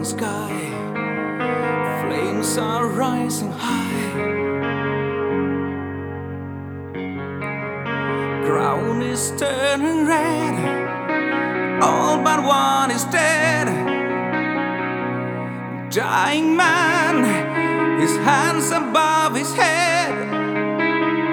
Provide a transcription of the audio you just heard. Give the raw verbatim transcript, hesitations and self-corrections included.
burning sky, flames are rising high. Ground is turning red, all but one is dead. Dying man, his hands above his head.